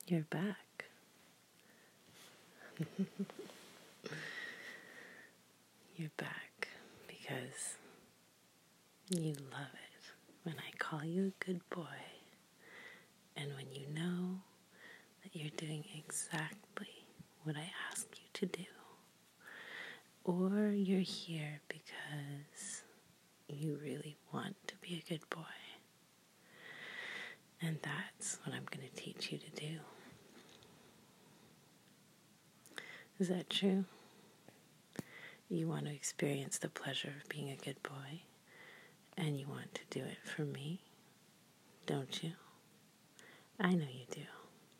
You're back. You're back because you love it when I call you a good boy and when you know that you're doing exactly what I ask you to do. Or you're here because you really want to be a good boy. And that's what I'm going to teach you to do. Is that true? You want to experience the pleasure of being a good boy, and you want to do it for me, don't you? I know you do.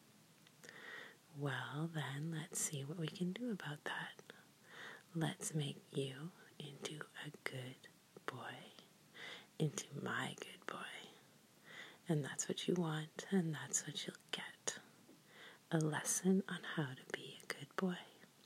Well, then, let's see what we can do about that. Let's make you into a good boy, into my good boy. And that's what you want, and that's what you'll get. A lesson on how to be a good boy.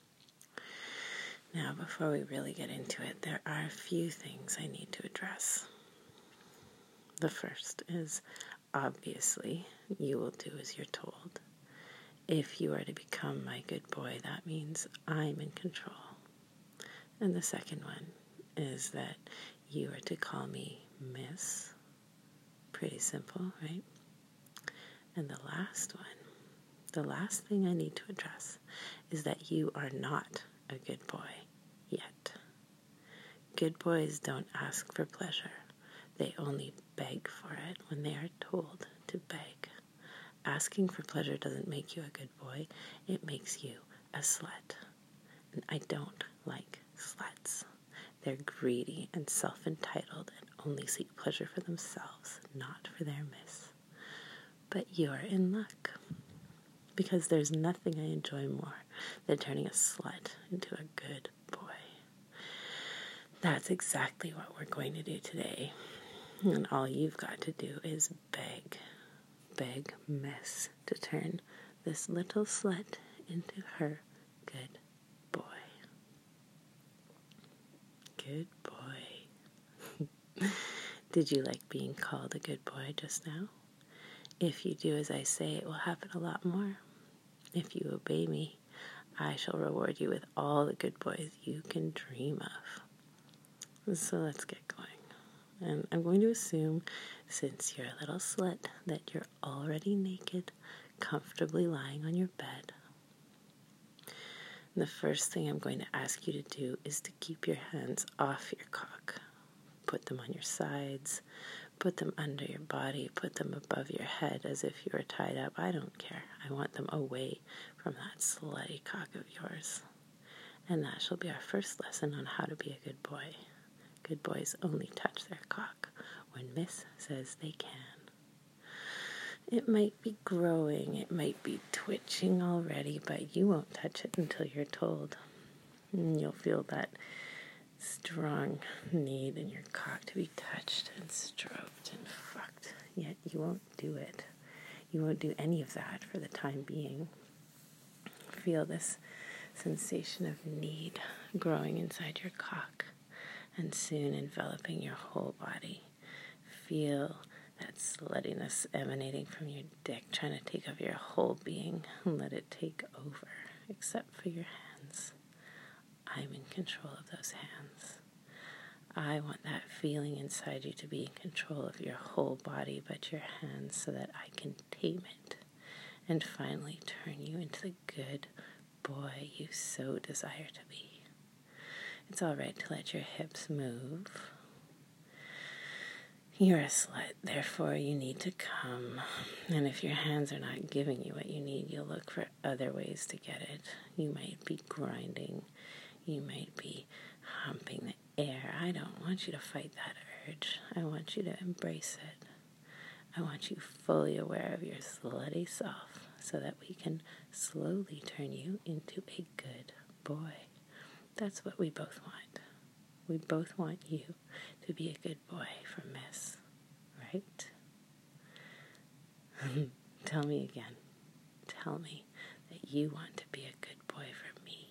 Now, before we really get into it, there are a few things I need to address. The first is, obviously, you will do as you're told. If you are to become my good boy, that means I'm in control. And the second one is that you are to call me Miss. Pretty simple, right? And the last thing I need to address is that you are not a good boy yet. Good boys don't ask for pleasure. They only beg for it when they are told to beg. Asking for pleasure doesn't make you a good boy. It makes you a slut. And I don't like sluts. They're greedy and self-entitled and only seek pleasure for themselves, not for their miss. But you're in luck, because there's nothing I enjoy more than turning a slut into a good boy. That's exactly what we're going to do today. And all you've got to do is beg Miss to turn this little slut into her good boy. Good boy. Did you like being called a good boy just now? If you do as I say, it will happen a lot more. If you obey me, I shall reward you with all the good boys you can dream of. So let's get going. And I'm going to assume, since you're a little slut, that you're already naked, comfortably lying on your bed. And the first thing I'm going to ask you to do is to keep your hands off your cock. Put them on your sides, put them under your body, put them above your head as if you were tied up. I don't care. I want them away from that slutty cock of yours. And that shall be our first lesson on how to be a good boy. Good boys only touch their cock when Miss says they can. It might be growing, it might be twitching already, but you won't touch it until you're told. And you'll feel that strong need in your cock to be touched and stroked and fucked, yet you won't do it. You won't do any of that for the time being. Feel this sensation of need growing inside your cock and soon enveloping your whole body. Feel that sluttiness emanating from your dick, trying to take over your whole being, and let it take over, except for your hands. I'm in control of those hands. I want that feeling inside you to be in control of your whole body but your hands, so that I can tame it and finally turn you into the good boy you so desire to be. It's all right to let your hips move. You're a slut, therefore you need to come. And if your hands are not giving you what you need, you'll look for other ways to get it. You might be grinding. You might be humping the air. I don't want you to fight that urge. I want you to embrace it. I want you fully aware of your slutty self so that we can slowly turn you into a good boy. That's what we both want. We both want you to be a good boy for Miss, right? Tell me again. Tell me that you want to be a good boy for me.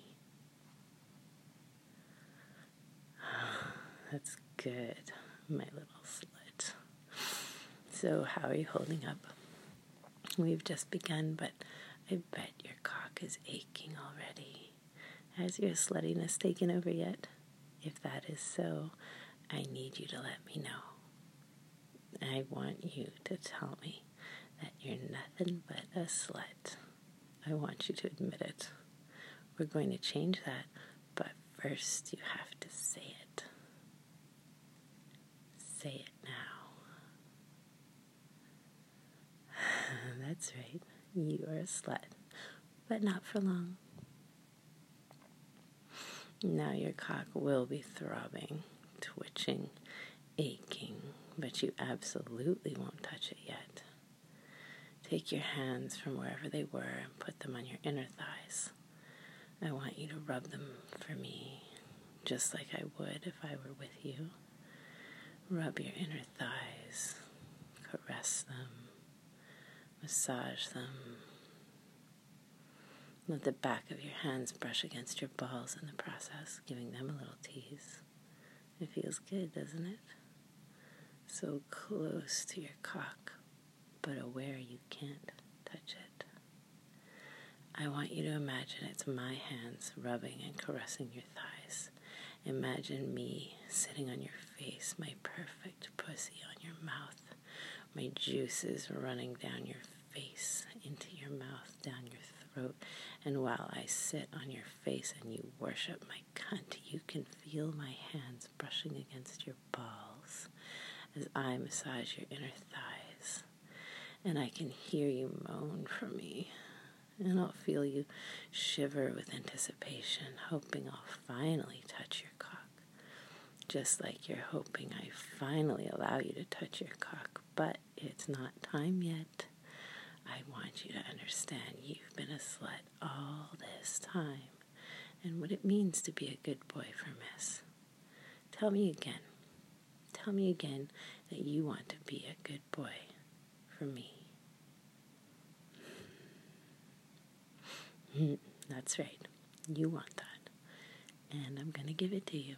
That's good, my little slut. So how are you holding up? We've just begun, but I bet your cock is aching already. Has your sluttiness taken over yet? If that is so, I need you to let me know. I want you to tell me that you're nothing but a slut. I want you to admit it. We're going to change that, but first you have to say it. Say it now. That's right. You are a slut, but not for long. Now your cock will be throbbing, twitching, aching, but you absolutely won't touch it yet. Take your hands from wherever they were and put them on your inner thighs. I want you to rub them for me, just like I would if I were with you. Rub your inner thighs, caress them, massage them. Let the back of your hands brush against your balls in the process, giving them a little tease. It feels good, doesn't it? So close to your cock, but aware you can't touch it. I want you to imagine it's my hands rubbing and caressing your thighs. Imagine me sitting on your face, my perfect pussy on your mouth, my juices running down your face, into your mouth, down your throat. And while I sit on your face and you worship my cunt, you can feel my hands brushing against your balls as I massage your inner thighs. And I can hear you moan for me. And I'll feel you shiver with anticipation, hoping I'll finally touch your cock. Just like you're hoping I finally allow you to touch your cock, but it's not time yet. I want you to understand you've been a slut all this time and what it means to be a good boy for Miss. Tell me again that you want to be a good boy for me. That's right. You want that. And I'm going to give it to you.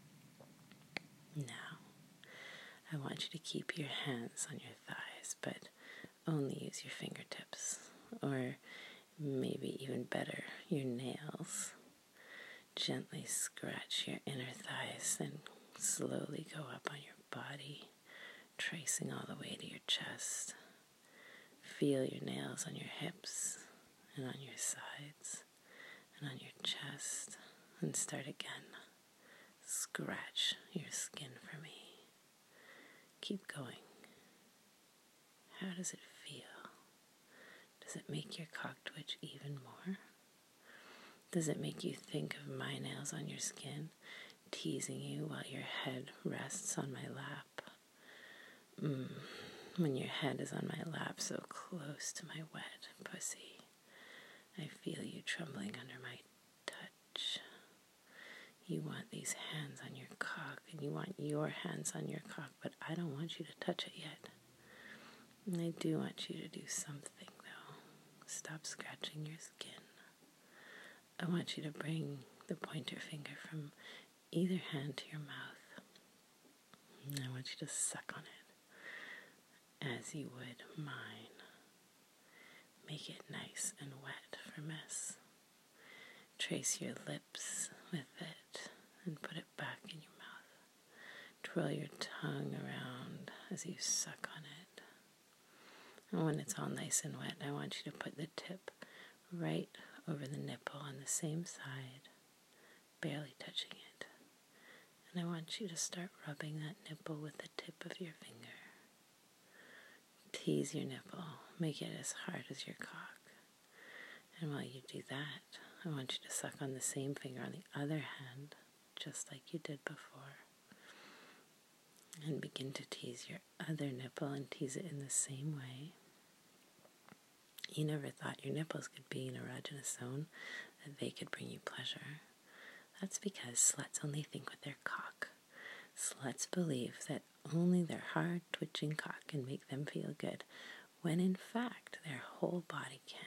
Now, I want you to keep your hands on your thighs, but only use your fingertips. Or maybe even better, your nails. Gently scratch your inner thighs and slowly go up on your body, tracing all the way to your chest. Feel your nails on your hips and on your sides and on your chest, and start again. Scratch your skin for me. Keep going. How does it feel? Does it make your cock twitch even more? Does it make you think of my nails on your skin, teasing you while your head rests on my lap? When your head is on my lap so close to my wet pussy, I feel you trembling under my touch. You want these hands on your cock, and you want your hands on your cock, but I don't want you to touch it yet. And I do want you to do something, though. Stop scratching your skin. I want you to bring the pointer finger from either hand to your mouth. And I want you to suck on it as you would mine. Make it nice and wet for Miss. Trace your lips with it and put it back in your mouth. Twirl your tongue around as you suck on it. And when it's all nice and wet, I want you to put the tip right over the nipple on the same side, barely touching it. And I want you to start rubbing that nipple with the tip of your finger. Tease your nipple. Make it as hard as your cock. And while you do that, I want you to suck on the same finger on the other hand, just like you did before. And begin to tease your other nipple and tease it in the same way. You never thought your nipples could be an erogenous zone, that they could bring you pleasure. That's because sluts only think with their cock. Sluts believe that only their hard twitching cock can make them feel good, when in fact their whole body can.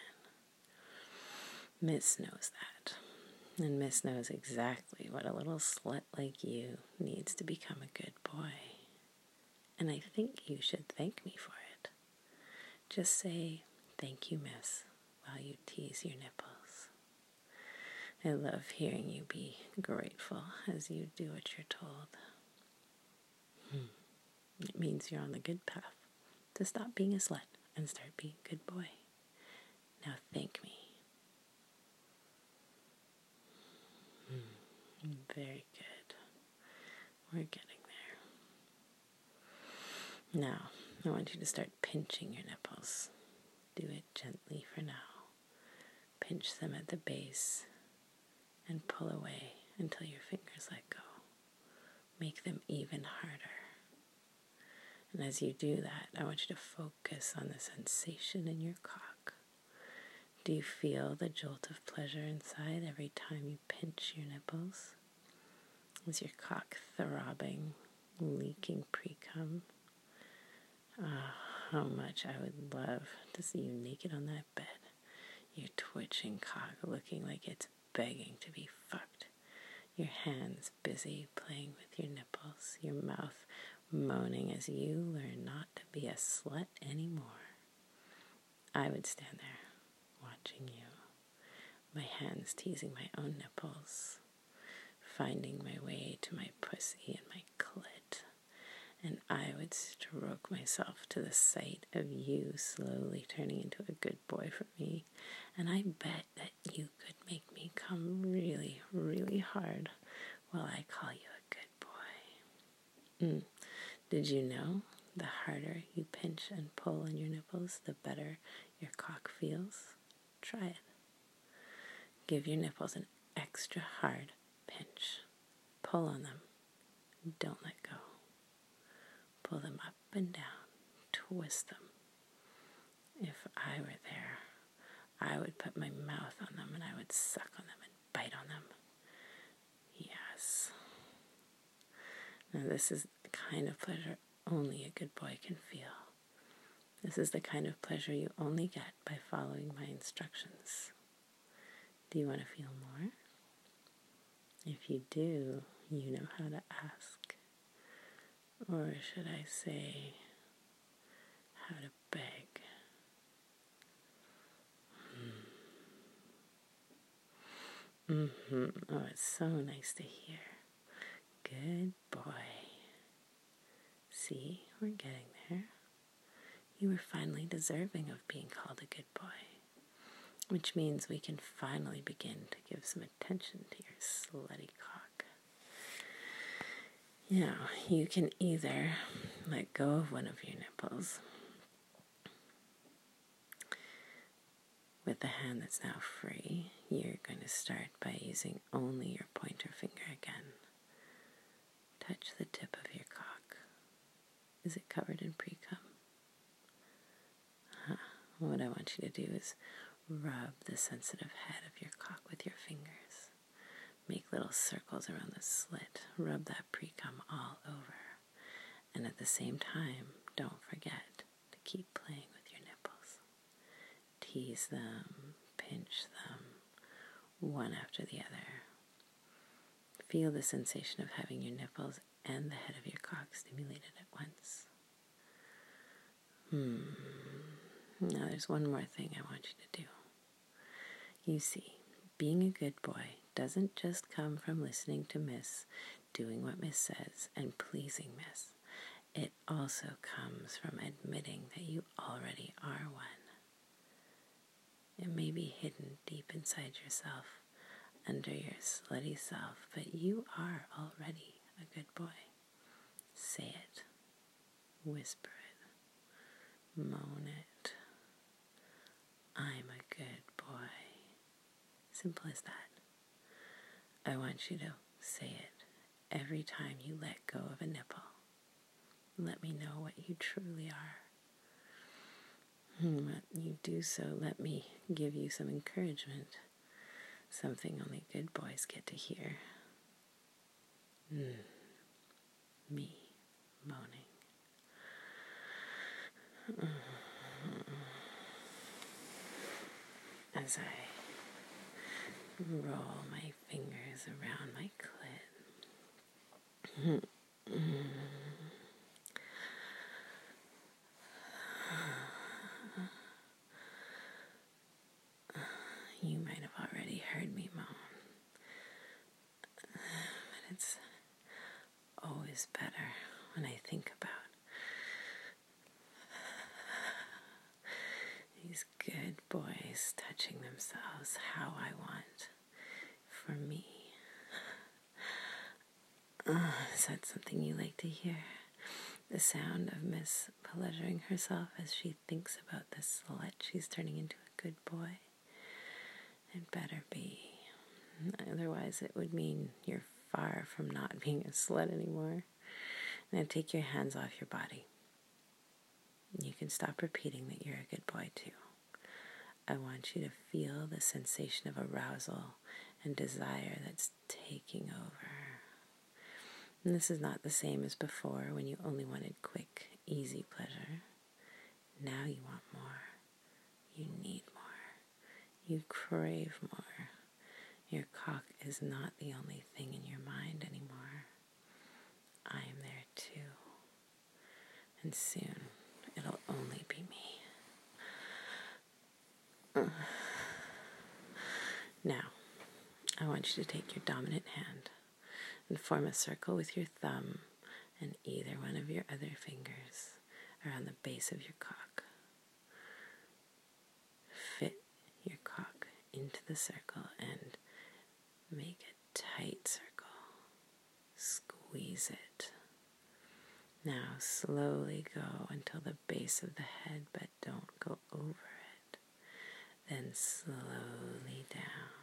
Miss knows that, and Miss knows exactly what a little slut like you needs to become a good boy. And I think you should thank me for it. Just say, "Thank you, Miss," how you tease your nipples. I love hearing you be grateful as you do what you're told. It means you're on the good path to stop being a slut and start being a good boy. Now thank me. Very good. We're getting there. Now, I want you to start pinching your nipples. Do it gently for now. Pinch them at the base and pull away until your fingers let go. Make them even harder. And as you do that, I want you to focus on the sensation in your cock. Do you feel the jolt of pleasure inside every time you pinch your nipples? Is your cock throbbing, leaking pre-cum? How much I would love to see you naked on that bed. Your twitching cock looking like it's begging to be fucked. Your hands busy playing with your nipples. Your mouth moaning as you learn not to be a slut anymore. I would stand there, watching you. My hands teasing my own nipples. Finding my way to my pussy and my clit. And I would stroke myself to the sight of you slowly turning into a good boy for me. And I bet that you could make me come really, really hard while I call you a good boy. Did you know the harder you pinch and pull on your nipples, the better your cock feels? Try it. Give your nipples an extra hard pinch. Pull on them. Don't let go. Pull them up and down. Twist them. If I were there, I would put my mouth on them and I would suck on them and bite on them. Yes. Now this is the kind of pleasure only a good boy can feel. This is the kind of pleasure you only get by following my instructions. Do you want to feel more? If you do, you know how to ask. Or should I say, how to beg? Oh, it's so nice to hear. Good boy. See, we're getting there. You were finally deserving of being called a good boy, which means we can finally begin to give some attention to your slutty cock. You know, you can either let go of one of your nipples with the hand that's now free. You're going to start by using only your pointer finger again. Touch the tip of your cock. Is it covered in pre-cum? What I want you to do is rub the sensitive head of your cock with your fingers. Make little circles around the slit. Rub that pre-cum all over. And at the same time, don't forget to keep playing with your nipples. Tease them, pinch them, one after the other. Feel the sensation of having your nipples and the head of your cock stimulated at once. Now there's one more thing I want you to do. You see, being a good boy doesn't just come from listening to Miss, doing what Miss says, and pleasing Miss. It also comes from admitting that you already are one. It may be hidden deep inside yourself, under your slutty self, but you are already a good boy. Say it. Whisper it. Moan it. I'm a good boy. Simple as that. I want you to say it every time you let go of a nipple. Let me know what you truly are. When you do so, let me give you some encouragement. Something only good boys get to hear. Me moaning. As I roll my fingers around my clit. is better when I think about these good boys touching themselves how I want for me. Is that something you like to hear? The sound of Miss pleasuring herself as she thinks about the slut she's turning into a good boy? It better be. Otherwise it would mean you're far from not being a slut anymore. Now take your hands off your body. You can stop repeating that you're a good boy too. I want you to feel the sensation of arousal and desire that's taking over. And this is not the same as before when you only wanted quick, easy pleasure. Now you want more. You need more. You crave more. Your cock is not the only thing in your mind anymore. I am there too. And soon it'll only be me. Now, I want you to take your dominant hand and form a circle with your thumb and either one of your other fingers around the base of your cock. Fit your cock into the circle and make a tight circle. Squeeze it. Now slowly go until the base of the head, but don't go over it. Then slowly down.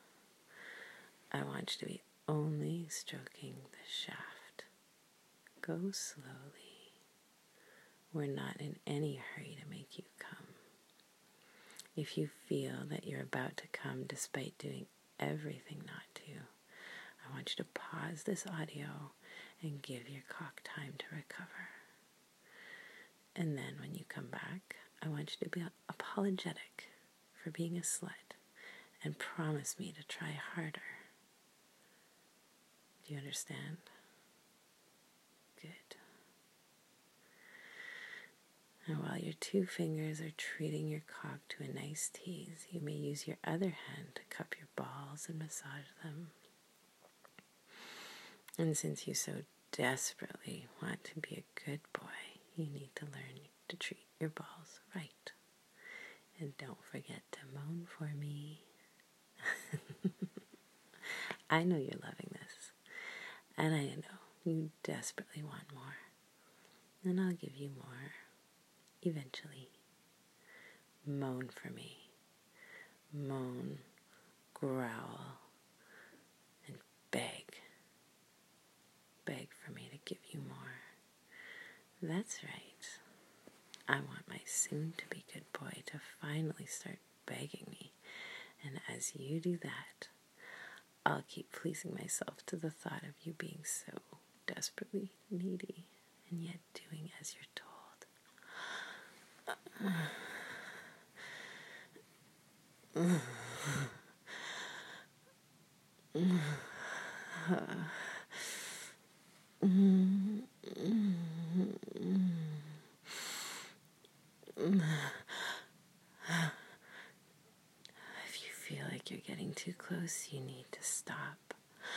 I want you to be only stroking the shaft. Go slowly. We're not in any hurry to make you come. If you feel that you're about to come despite doing everything not to, I want you to pause this audio and give your cock time to recover. And then when you come back, I want you to be apologetic for being a slut and promise me to try harder. Do you understand? Good. And while your two fingers are treating your cock to a nice tease, you may use your other hand to cup your balls and massage them. And since you so desperately want to be a good boy, you need to learn to treat your balls right. And don't forget to moan for me. I know you're loving this. And I know you desperately want more. And I'll give you more eventually. Moan for me. Moan, growl, and beg. Beg for me to give you more. That's right. I want my soon-to-be good boy to finally start begging me. And as you do that, I'll keep pleasing myself to the thought of you being so desperately needy and yet doing as you're told. If you feel like you're getting too close, you need to stop.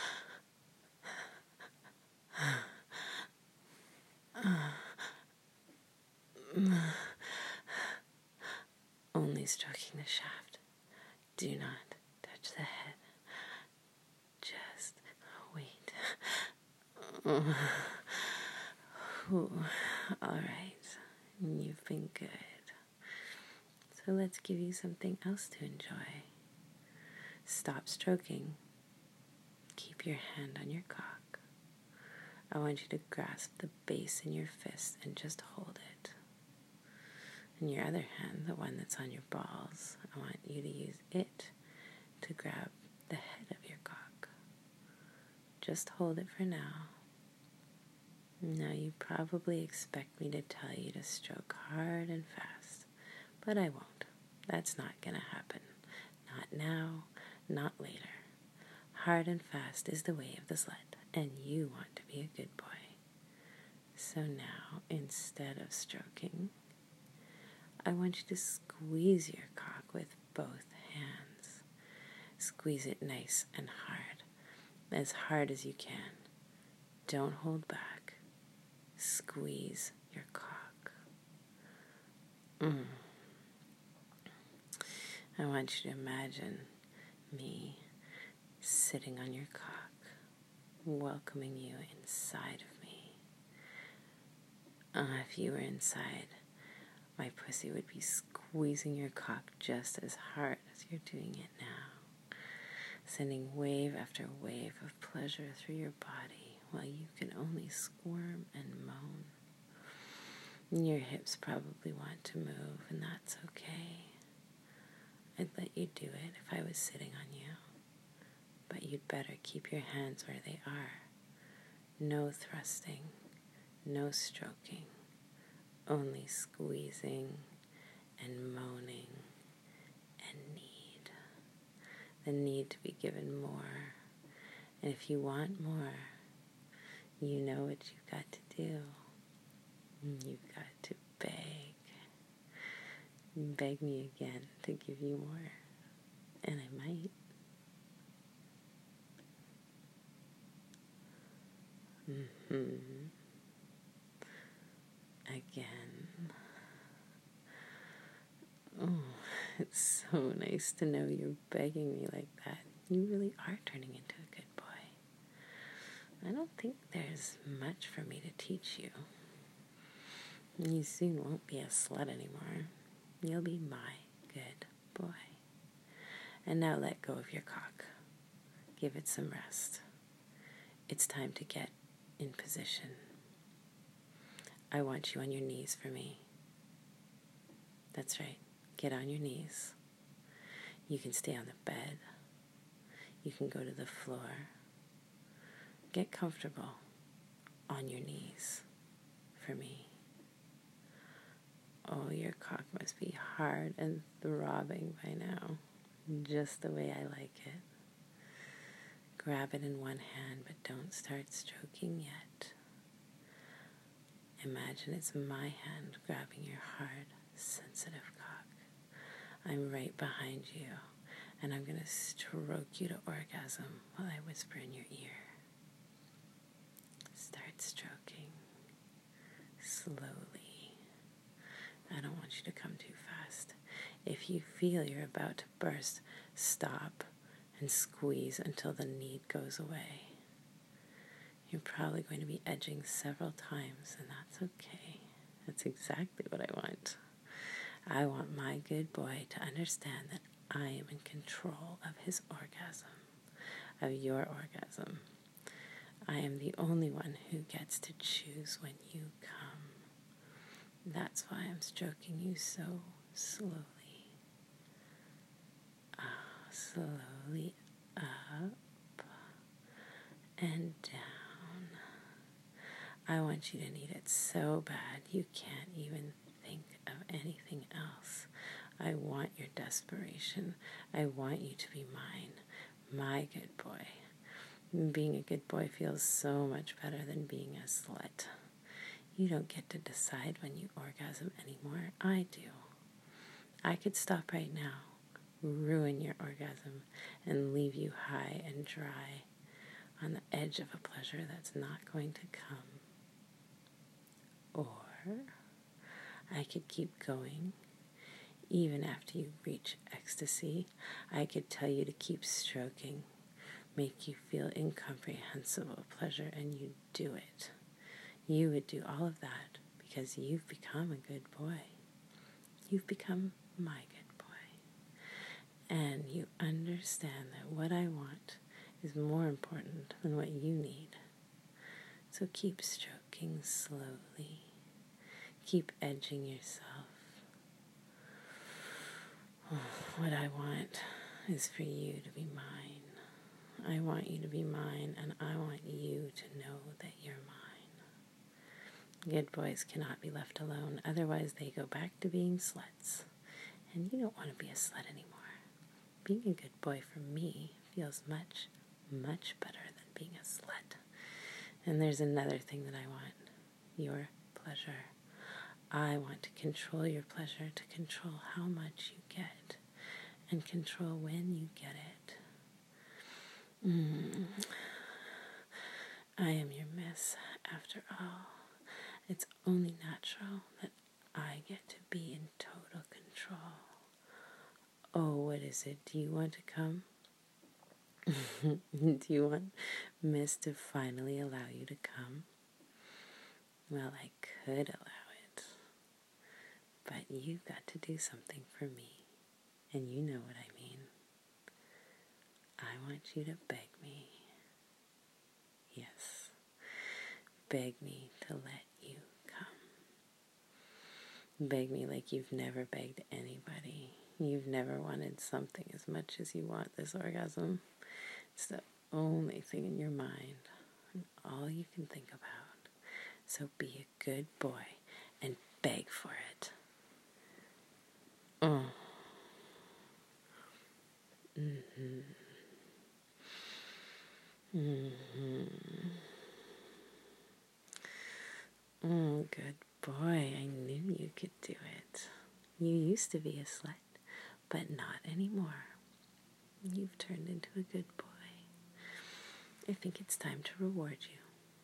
Only stroking the shaft. Do not touch the head. Just wait. All right. You've been good. So let's give you something else to enjoy. Stop stroking. Keep your hand on your cock. I want you to grasp the base in your fist and just hold it. In your other hand, the one that's on your balls, I want you to use it to grab the head of your cock. Just hold it for now. Now you probably expect me to tell you to stroke hard and fast, but I won't. That's not going to happen. Not now, not later. Hard and fast is the way of the slut, and you want to be a good boy. So now, instead of stroking, I want you to squeeze your cock with both hands. Squeeze it nice and hard as you can. Don't hold back. squeeze your cock. I want you to imagine me sitting on your cock, welcoming you inside of me. If you were inside, my pussy would be squeezing your cock just as hard as you're doing it now, sending wave after wave of pleasure through your body while you can only squirm and moan. Your hips probably want to move, and that's okay. I'd let you do it if I was sitting on you, but you'd better keep your hands where they are. No thrusting, no stroking, only squeezing and moaning and need. The need to be given more. And if you want more, you know what you've got to do. You've got to beg. Beg me again to give you more. And I might. Again. Oh, it's so nice to know you're begging me like that. You really are turning into a good boy. I don't think there's much for me to teach you. You soon won't be a slut anymore. You'll be my good boy. And now let go of your cock. Give it some rest. It's time to get in position. I want you on your knees for me. That's right. Get on your knees. You can stay on the bed. You can go to the floor. Get comfortable on your knees for me. Oh, your cock must be hard and throbbing by now, just the way I like it. Grab it in one hand, but don't start stroking yet. Imagine it's my hand grabbing your hard, sensitive cock. I'm right behind you, and I'm going to stroke you to orgasm while I whisper in your ear. Start stroking slowly. I don't want you to come too fast. If you feel you're about to burst, stop and squeeze until the need goes away. You're probably going to be edging several times, and that's okay. That's exactly what I want. I want my good boy to understand that I am in control of his orgasm, of your orgasm. I am the only one who gets to choose when you come. That's why I'm stroking you so slowly. Slowly up and down. I want you to need it so bad you can't even think of anything else. I want your desperation. I want you to be mine, my good boy. Being a good boy feels so much better than being a slut. You don't get to decide when you orgasm anymore. I do. I could stop right now, ruin your orgasm, and leave you high and dry on the edge of a pleasure that's not going to come. Or I could keep going. Even after you reach ecstasy, I could tell you to keep stroking, make you feel incomprehensible pleasure, and you do it. You would do all of that because you've become a good boy. You've become my good boy. And you understand that what I want is more important than what you need. So keep stroking slowly. Keep edging yourself. What I want is for you to be mine. I want you to be mine, and I want you to know that you're mine. Good boys cannot be left alone, otherwise they go back to being sluts. And you don't want to be a slut anymore. Being a good boy for me feels much, much better than being a slut. And there's another thing that I want. Your pleasure. I want to control your pleasure, to control how much you get, and control when you get it. I am your miss, after all, It's only natural that I get to be in total control. Oh, what is it? Do you want to come? Do you want Miss to finally allow you to come? Well, I could allow it, but you've got to do something for me, and you know what I mean. I want you to beg me. Yes, beg me to let you come. Beg me like you've never begged anybody. You've never wanted something as much as you want this orgasm. It's the only thing in your mind and all you can think about. So be a good boy and beg for it. Mm. Mm-hmm. Mm-hmm. Good boy. I knew you could do it. You used to be a slut, but not anymore. You've turned into a good boy. I think it's time to reward you.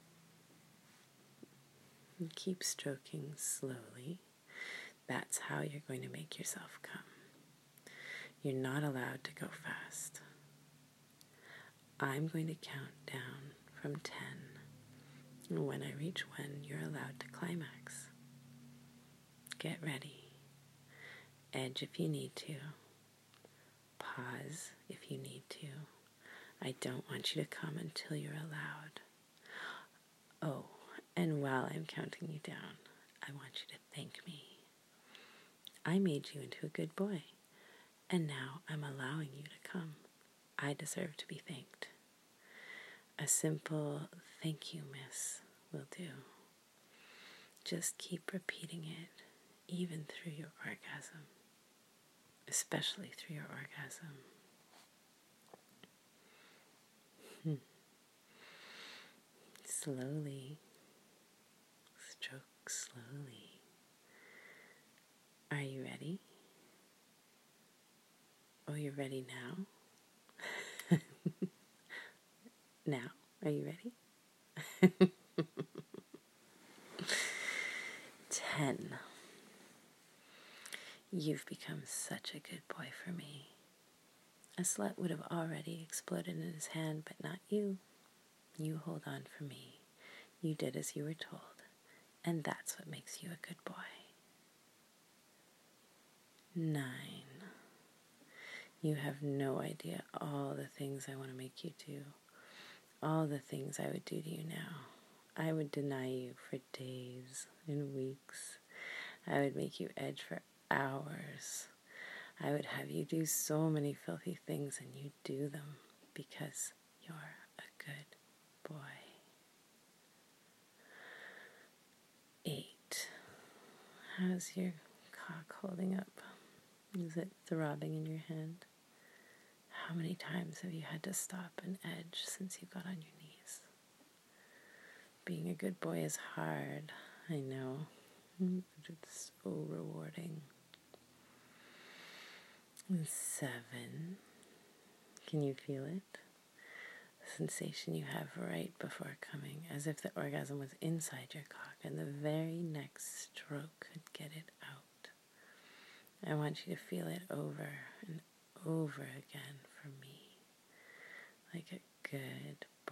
And keep stroking slowly. That's how you're going to make yourself come. You're not allowed to go fast. I'm going to count down from 10. And when I reach 1, you're allowed to climax. Get ready. Edge if you need to. Pause if you need to. I don't want you to come until you're allowed. Oh, and while I'm counting you down, I want you to thank me. I made you into a good boy, and now I'm allowing you to come. I deserve to be thanked. A simple thank you, miss, will do. Just keep repeating it, even through your orgasm, especially through your orgasm. Slowly, stroke slowly. Are you ready? Oh, you're ready now? Now, are you ready? 10. You've become such a good boy for me. A slut would have already exploded in his hand, but not you. You hold on for me. You did as you were told, and that's what makes you a good boy. 9. You have no idea all the things I want to make you do, all the things I would do to you now. I would deny you for days and weeks. I would make you edge for hours. I would have you do so many filthy things, and you do them because you're a good boy. 8. How's your cock holding up? Is it throbbing in your hand? How many times have you had to stop and edge since you got on your knees? Being a good boy is hard, I know, but it's so rewarding. 7. Can you feel it? The sensation you have right before coming, as if the orgasm was inside your cock and the very next stroke could get it out. I want you to feel it over and over again for me, like a good boy.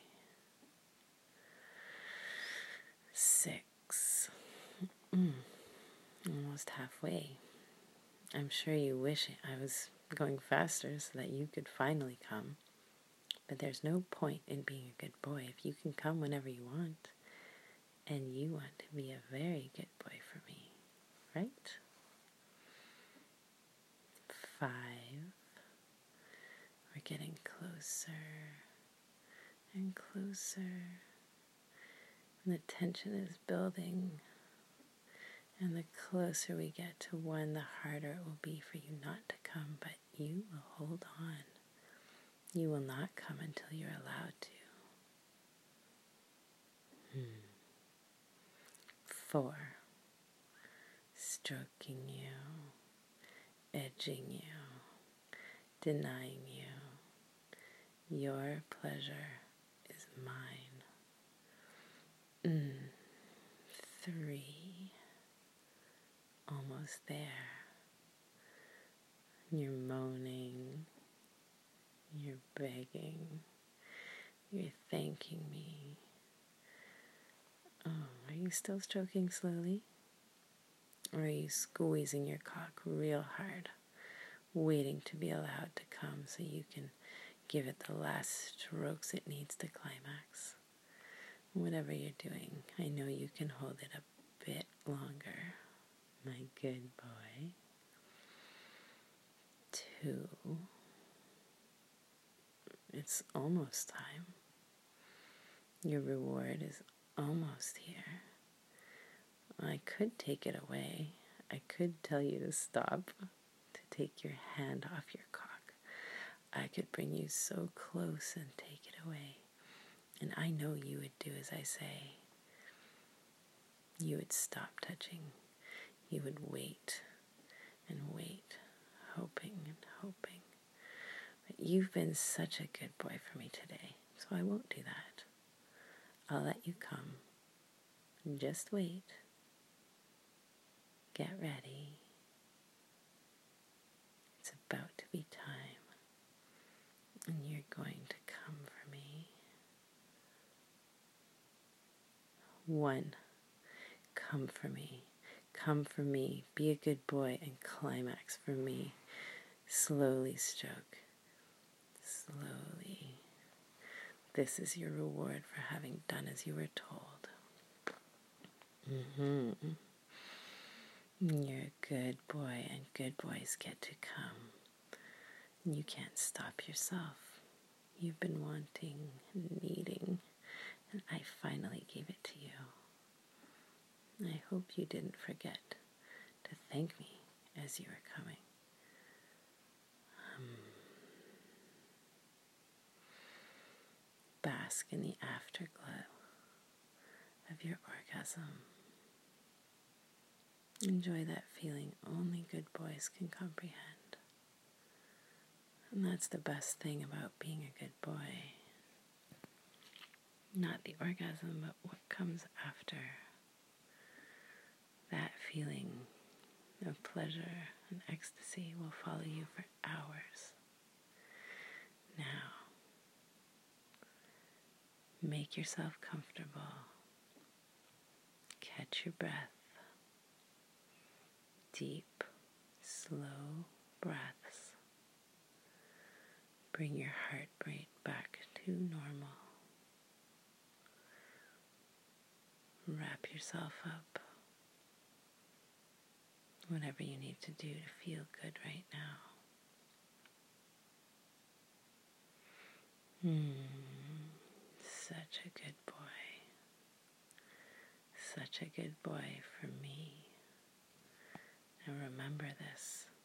6. Almost halfway. I'm sure you wish I was going faster so that you could finally come. But there's no point in being a good boy if you can come whenever you want. And you want to be a very good boy for me, right? 5. We're getting closer and closer. And the tension is building. And the closer we get to 1, the harder it will be for you not to come, but you will hold on. You will not come until you're allowed to. 4. Stroking you, edging you, denying you. Your pleasure is mine. 3. Almost there. You're moaning. You're begging. You're thanking me. Oh, are you still stroking slowly? Or are you squeezing your cock real hard, waiting to be allowed to come so you can give it the last strokes it needs to climax? Whatever you're doing, I know you can hold it a bit longer. My good boy. 2. It's almost time. Your reward is almost here. I could take it away. I could tell you to stop, to take your hand off your cock. I could bring you so close and take it away. And I know you would do as I say. You would stop touching. You would wait and wait, hoping and hoping. But you've been such a good boy for me today, so I won't do that. I'll let you come. Just wait. Get ready. It's about to be time, and you're going to come for me. 1. Come for me. Come for me. Be a good boy and climax for me. Slowly stroke. Slowly. This is your reward for having done as you were told. You're a good boy, and good boys get to come. You can't stop yourself. You've been wanting and needing, and I finally gave it to you. I hope you didn't forget to thank me as you were coming. Bask in the afterglow of your orgasm. Enjoy that feeling only good boys can comprehend. And that's the best thing about being a good boy. Not the orgasm, but what comes after. That feeling of pleasure and ecstasy will follow you for hours. Now, make yourself comfortable. Catch your breath. Deep, slow breaths. Bring your heart rate back to normal. Wrap yourself up. Whatever you need to do to feel good right now. Such a good boy. Such a good boy for me. Now remember this.